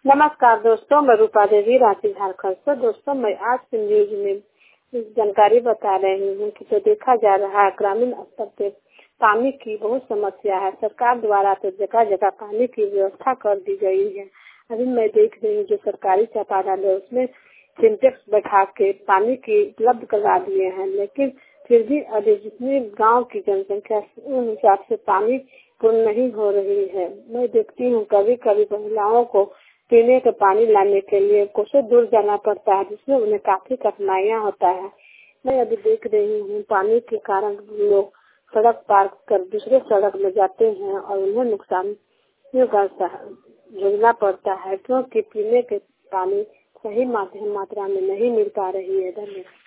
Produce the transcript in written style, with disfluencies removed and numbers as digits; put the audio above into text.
नमस्कार दोस्तों, मैं रूपा देवी रांची झारखंड से। दोस्तों, मैं आज की न्यूज में जानकारी बता रही हूँ कि जो देखा जा रहा है ग्रामीण स्तर पे पानी की बहुत समस्या है। सरकार द्वारा तो जगह जगह पानी की व्यवस्था कर दी गई है। अभी मैं देख रही हूँ जो सरकारी चापाकल है उसमें सिंटेक्स बैठा के पानी की उपलब्ध करवा दिए हैं, लेकिन फिर भी अभी जितनी गाँव की जनसंख्या उन हिसाब से पानी पूर्ण नहीं हो रही है। मैं देखती हूँ कभी कभी महिलाओं को पीने का पानी लाने के लिए कोसों दूर जाना पड़ता है, जिसमें उन्हें काफी कठिनाइयाँ होता है। मैं अभी देख रही हूँ पानी के कारण लोग सड़क पार कर दूसरे सड़क में जाते हैं और उन्हें नुकसान झेलना पड़ता है, क्योंकि पीने के पानी सही मात्रा में नहीं मिल पा रही है। धन्यवाद।